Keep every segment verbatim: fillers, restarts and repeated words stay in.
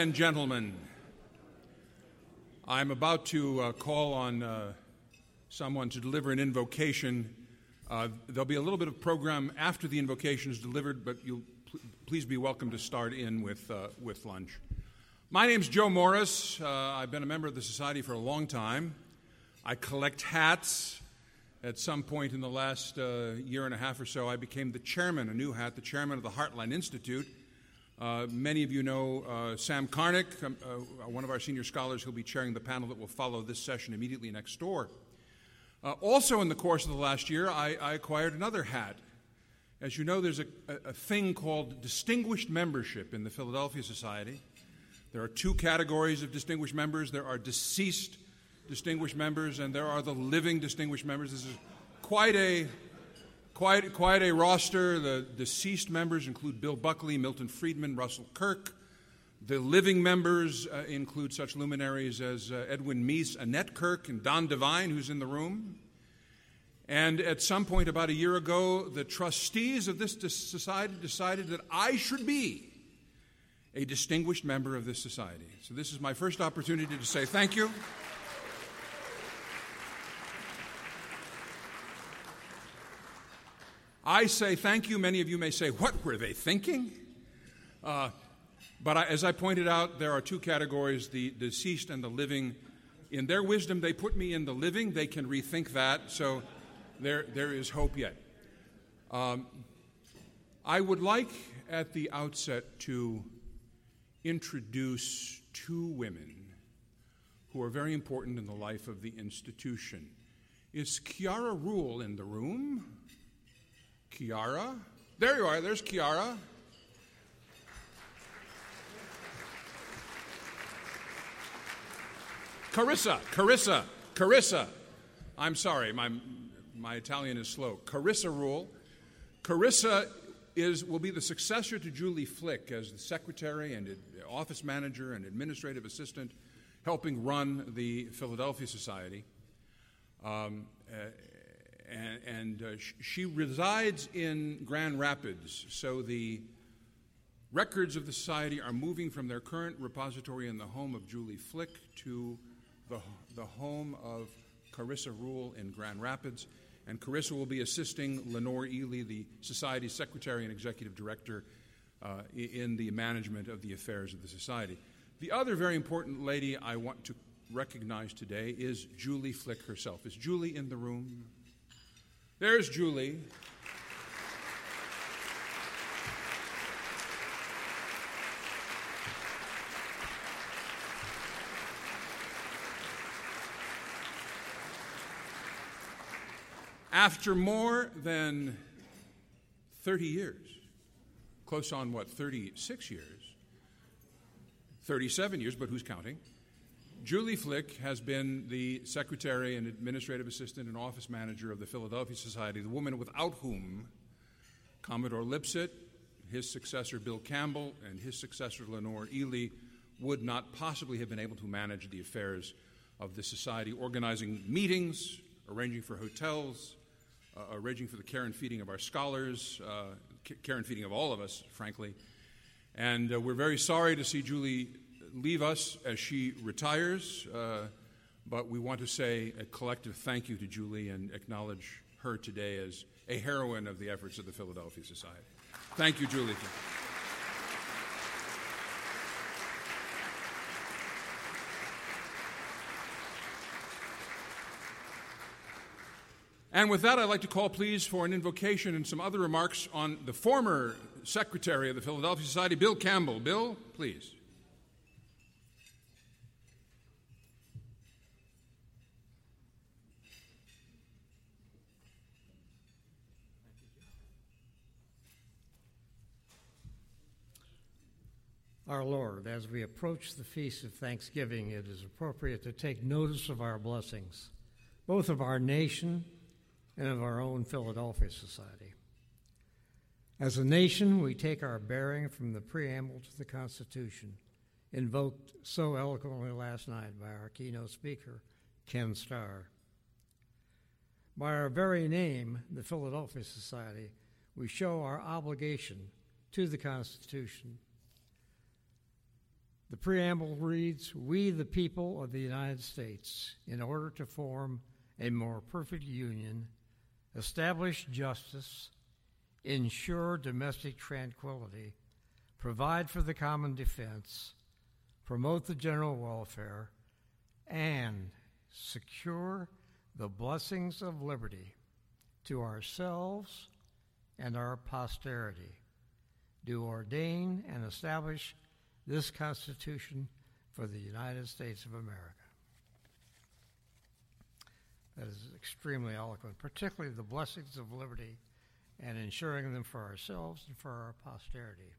And gentlemen, I'm about to uh, call on uh, someone to deliver an invocation. Uh, there'll be a little bit of program after the invocation is delivered, but you'll pl- please be welcome to start in with, uh, with lunch. My name's Joe Morris. Uh, I've been a member of the Society for a long time. I collect hats. At some point in the last uh, year and a half or so, I became the chairman, a new hat, the chairman of the Heartland Institute. Uh, many of you know uh, Sam Karnick, um, uh, one of our senior scholars who'll be chairing the panel that will follow this session immediately next door. Uh, also in the course of the last year, I, I acquired another hat. As you know, there's a, a thing called distinguished membership in the Philadelphia Society. There are two categories of distinguished members. There are deceased distinguished members, and there are the living distinguished members. This is quite a Quite, quite a roster. The deceased members include Bill Buckley, Milton Friedman, Russell Kirk. The living members uh, include such luminaries as uh, Edwin Meese, Annette Kirk, and Don Devine, who's in the room. And at some point about a year ago, the trustees of this society decided that I should be a distinguished member of this society. So this is my first opportunity to say thank you. I say thank you. Many of you may say, what were they thinking? Uh, but I, as I pointed out, there are two categories, the deceased and the living. In their wisdom, they put me in the living. They can rethink that, so there, there is hope yet. Um, I would like at the outset to introduce two women who are very important in the life of the institution. Is Chiara Rule in the room? Chiara? There you are. There's Chiara. Carissa. Carissa. Carissa. I'm sorry. My, my Italian is slow. Carissa Rule. Carissa is, will be the successor to Julie Flick as the secretary and office manager and administrative assistant helping run the Philadelphia Society. Um, uh, And, and uh, sh- she resides in Grand Rapids, so the records of the Society are moving from their current repository in the home of Julie Flick to the, the home of Carissa Rule in Grand Rapids. And Carissa will be assisting Lenore Ely, the Society's secretary and executive director, uh, in the management of the affairs of the Society. The other very important lady I want to recognize today is Julie Flick herself. Is Julie in the room? There's Julie. After more than thirty years, close on what, thirty-six years, thirty-seven years, but who's counting? Julie Flick has been the secretary and administrative assistant and office manager of the Philadelphia Society, the woman without whom Commodore Lipset, his successor Bill Campbell, and his successor Lenore Ely would not possibly have been able to manage the affairs of the Society, organizing meetings, arranging for hotels, uh, arranging for the care and feeding of our scholars, uh, care and feeding of all of us, frankly. And uh, we're very sorry to see Julie leave us as she retires, uh, but we want to say a collective thank you to Julie and acknowledge her today as a heroine of the efforts of the Philadelphia Society. Thank you, Julie. And with that, I'd like to call, please, for an invocation and some other remarks on the former secretary of the Philadelphia Society, Bill Campbell. Bill, please. Our Lord, as we approach the Feast of Thanksgiving, it is appropriate to take notice of our blessings, both of our nation and of our own Philadelphia Society. As a nation, we take our bearing from the preamble to the Constitution, invoked so eloquently last night by our keynote speaker, Ken Starr. By our very name, the Philadelphia Society, we show our obligation to the Constitution. The preamble reads, "We, the people of the United States, in order to form a more perfect union, establish justice, ensure domestic tranquility, provide for the common defense, promote the general welfare, and secure the blessings of liberty to ourselves and our posterity, do ordain and establish this Constitution for the United States of America." That is extremely eloquent, particularly the blessings of liberty and ensuring them for ourselves and for our posterity.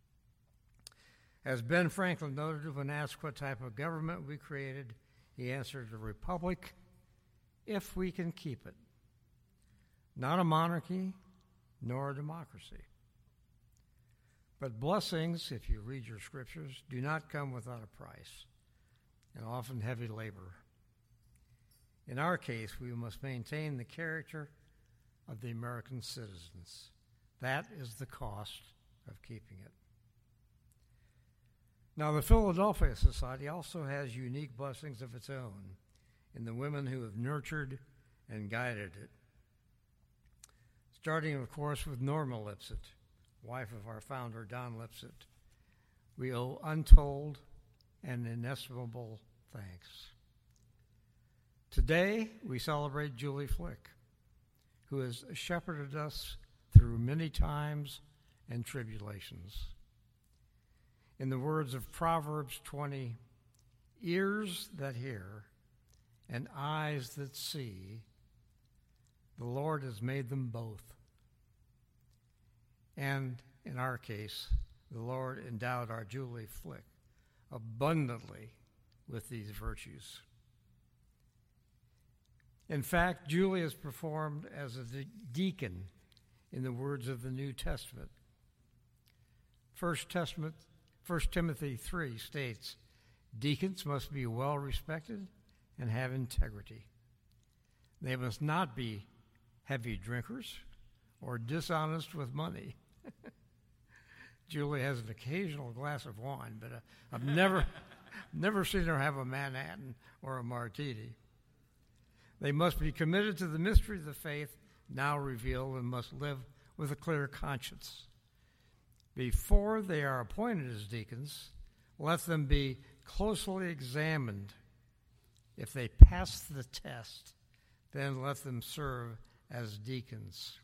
As Ben Franklin noted when asked what type of government we created, he answered, "A republic, if we can keep it. Not a monarchy, nor a democracy." But blessings, if you read your scriptures, do not come without a price, and often heavy labor. In our case, we must maintain the character of the American citizens. That is the cost of keeping it. Now, the Philadelphia Society also has unique blessings of its own in the women who have nurtured and guided it. Starting, of course, with Norma Lipset, wife of our founder, Don Lipset. We owe untold and inestimable thanks. Today, we celebrate Julie Flick, who has shepherded us through many times and tribulations. In the words of Proverbs twenty, "Ears that hear and eyes that see, the Lord has made them both." And in our case, the Lord endowed our Julie Flick abundantly with these virtues. In fact, Julie is performed as a de- deacon in the words of the New Testament. First Testament, First Timothy three states, "Deacons must be well respected and have integrity. They must not be heavy drinkers or dishonest with money." Julie has an occasional glass of wine, but uh, I've never, never seen her have a Manhattan or a martini. They must be committed to the mystery of the faith now revealed and must live with a clear conscience. Before they are appointed as deacons, let them be closely examined. If they pass the test, then let them serve as deacons.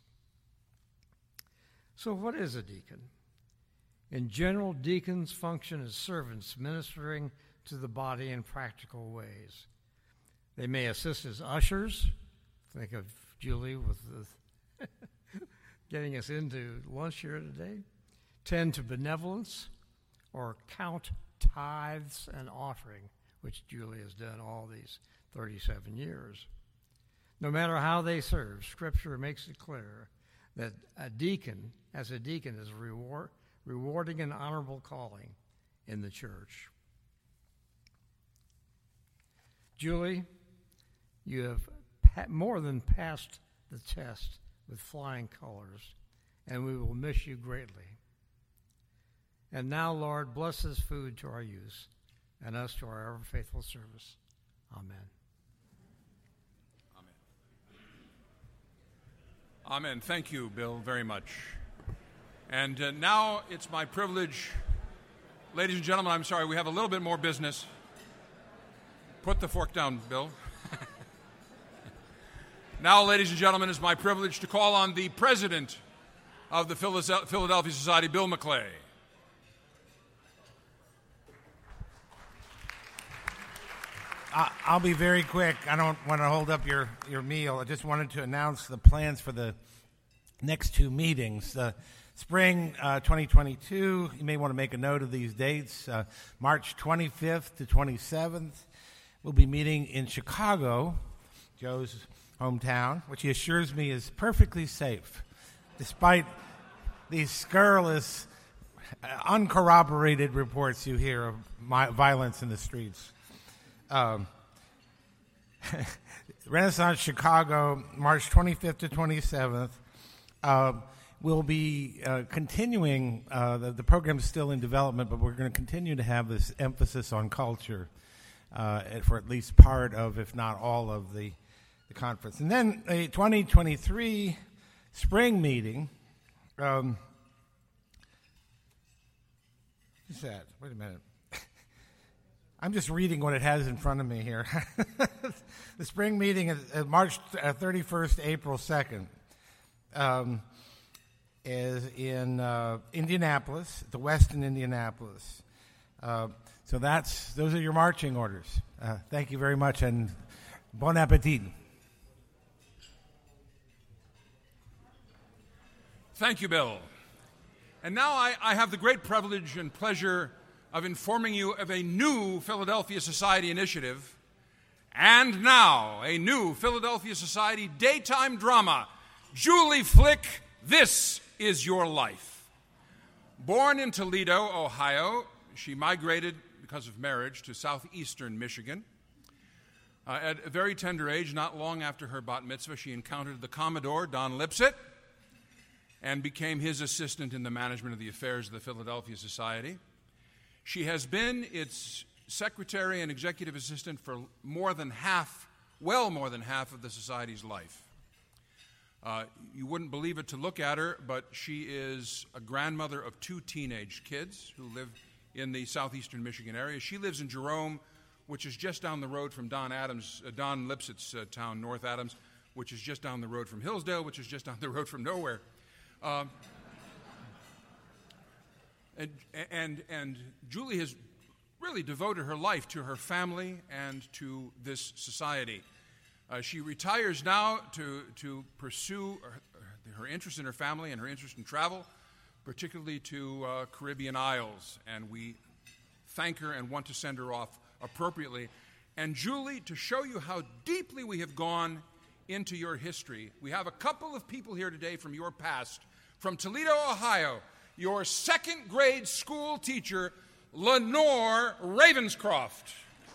So what is a deacon? In general, deacons function as servants, ministering to the body in practical ways. They may assist as ushers. Think of Julie with the getting us into lunch here today. Tend to benevolence, or count tithes and offering, which Julie has done all these thirty-seven years. No matter how they serve, Scripture makes it clear that a deacon, as a deacon, is reward, rewarding an honorable calling in the church. Julie, you have pa- more than passed the test with flying colors, and we will miss you greatly. And now, Lord, bless this food to our use and us to our ever faithful service. Amen. Amen. Thank you, Bill, very much. And uh, now it's my privilege, ladies and gentlemen, I'm sorry, we have a little bit more business. Put the fork down, Bill. Now, ladies and gentlemen, it's my privilege to call on the president of the Philadelphia Society, Bill McClay. I'll be very quick. I don't want to hold up your, your meal. I just wanted to announce the plans for the next two meetings. Uh, spring uh, twenty twenty-two, you may want to make a note of these dates. Uh, March twenty-fifth to twenty-seventh, we'll be meeting in Chicago, Joe's hometown, which he assures me is perfectly safe, despite these scurrilous, uh, uncorroborated reports you hear of my, violence in the streets. Um, Renaissance Chicago, March twenty-fifth to twenty-seventh. Uh, we'll be uh, continuing, uh, the, the program's still in development, but we're going to continue to have this emphasis on culture uh, for at least part of, if not all of, the, the conference. And then a twenty twenty-three spring meeting. Um, what's that? Wait a minute. I'm just reading what it has in front of me here. The spring meeting is uh, March thirty-first, April second. Um, is in uh, Indianapolis, the Westin Indianapolis. Uh, so that's those are your marching orders. Uh, thank you very much, and bon appetit. Thank you, Bill. And now I, I have the great privilege and pleasure of informing you of a new Philadelphia Society initiative, and now a new Philadelphia Society daytime drama, Julie Flick, This Is Your Life. Born in Toledo, Ohio, she migrated because of marriage to southeastern Michigan. Uh, at a very tender age, not long after her bat mitzvah, she encountered the Commodore, Don Lipset, and became his assistant in the management of the affairs of the Philadelphia Society. She has been its secretary and executive assistant for more than half, well more than half of the Society's life. Uh, you wouldn't believe it to look at her, but she is a grandmother of two teenage kids who live in the southeastern Michigan area. She lives in Jerome, which is just down the road from Don Adams, uh, Don Lipset's uh, town, North Adams, which is just down the road from Hillsdale, which is just down the road from nowhere. Um, and, and, and Julie has really devoted her life to her family and to this society. Uh, she retires now to, to pursue her, her interest in her family and her interest in travel, particularly to uh, Caribbean Isles, and we thank her and want to send her off appropriately. And Julie, to show you how deeply we have gone into your history, we have a couple of people here today from your past. From Toledo, Ohio, your second grade school teacher, Lenore Ravenscroft.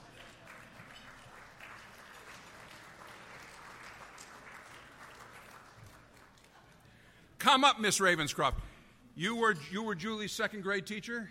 Come up, Miss Ravenscroft. You were you were Julie's second grade teacher?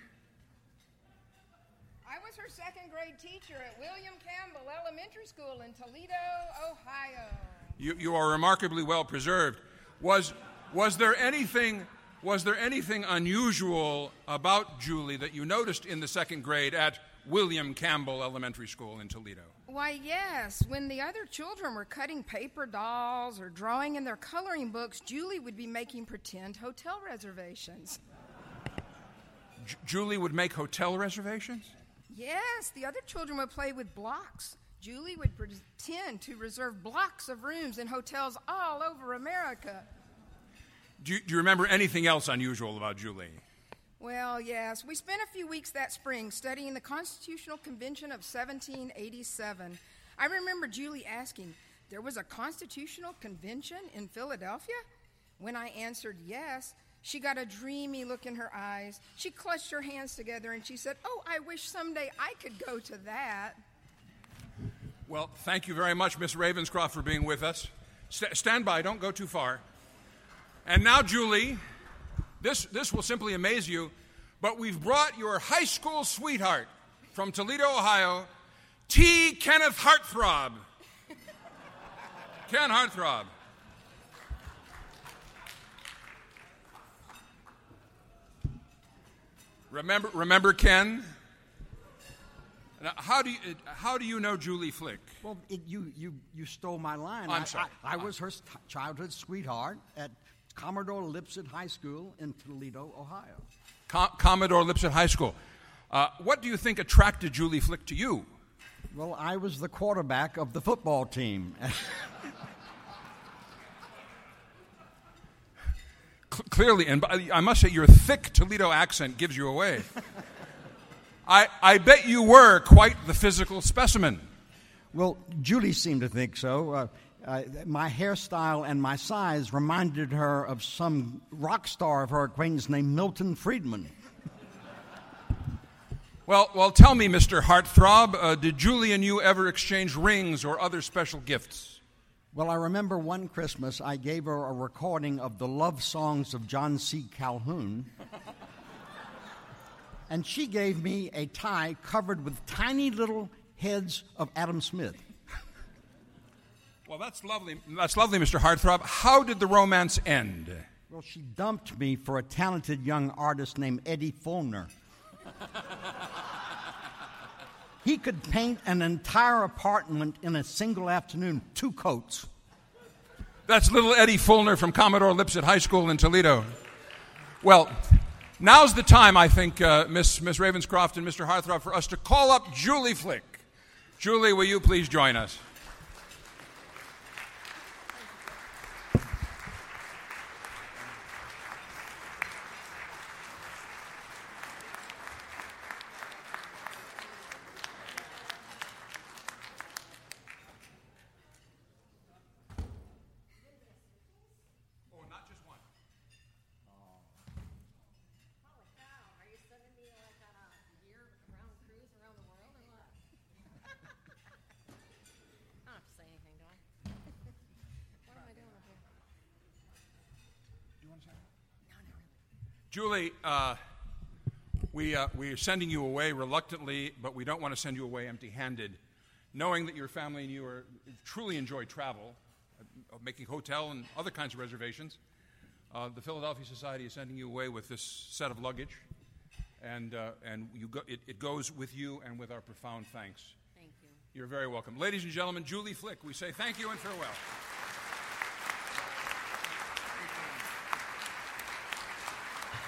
I was her second grade teacher at William Campbell Elementary School in Toledo, Ohio. You you are remarkably well preserved. Was was there anything was there anything unusual about Julie that you noticed in the second grade at William Campbell Elementary School in Toledo? Why, yes. When the other children were cutting paper dolls or drawing in their coloring books, Julie would be making pretend hotel reservations. J- Julie would make hotel reservations? Yes, the other children would play with blocks. Julie would pretend to reserve blocks of rooms in hotels all over America. Do you, do you remember anything else unusual about Julie? Well, yes. We spent a few weeks that spring studying the Constitutional Convention of seventeen eighty-seven. I remember Julie asking, there was a Constitutional Convention in Philadelphia? When I answered yes, she got a dreamy look in her eyes. She clutched her hands together and she said, oh, I wish someday I could go to that. Well, thank you very much, Miss Ravenscroft, for being with us. St- stand by, don't go too far. And now, Julie, this, this will simply amaze you, but we've brought your high school sweetheart from Toledo, Ohio, T. Kenneth Heartthrob. Ken Heartthrob. Remember, remember Ken? Now, how do you how do you know Julie Flick? Well, it, you, you you stole my line. I'm I, sorry. I, I was her st- childhood sweetheart at Commodore Lipset High School in Toledo, Ohio. Com- Commodore Lipset High School. Uh, what do you think attracted Julie Flick to you? Well, I was the quarterback of the football team. C- clearly, and I must say, your thick Toledo accent gives you away. I, I bet you were quite the physical specimen. Well, Julie seemed to think so. Uh, uh, my hairstyle and my size reminded her of some rock star of her acquaintance named Milton Friedman. Well, well, tell me, Mister Heartthrob, uh, did Julie and you ever exchange rings or other special gifts? Well, I remember one Christmas I gave her a recording of the love songs of John C. Calhoun. And she gave me a tie covered with tiny little heads of Adam Smith. Well, that's lovely. That's lovely, Mister Heartthrob. How did the romance end? Well, she dumped me for a talented young artist named Eddie Fulner. He could paint an entire apartment in a single afternoon, two coats. That's little Eddie Fulner from Commodore Lipset High School in Toledo. Well, now's the time, I think, uh, Miss Miss Ravenscroft and Mister Heartthrob, for us to call up Julie Flick. Julie, will you please join us? Julie, uh, we, uh, we are sending you away reluctantly, but we don't want to send you away empty-handed. Knowing that your family and you are, truly enjoy travel, uh, making hotel and other kinds of reservations, uh, the Philadelphia Society is sending you away with this set of luggage, and, uh, and you go, it, it goes with you and with our profound thanks. Thank you. You're very welcome. Ladies and gentlemen, Julie Flick, we say thank you and farewell.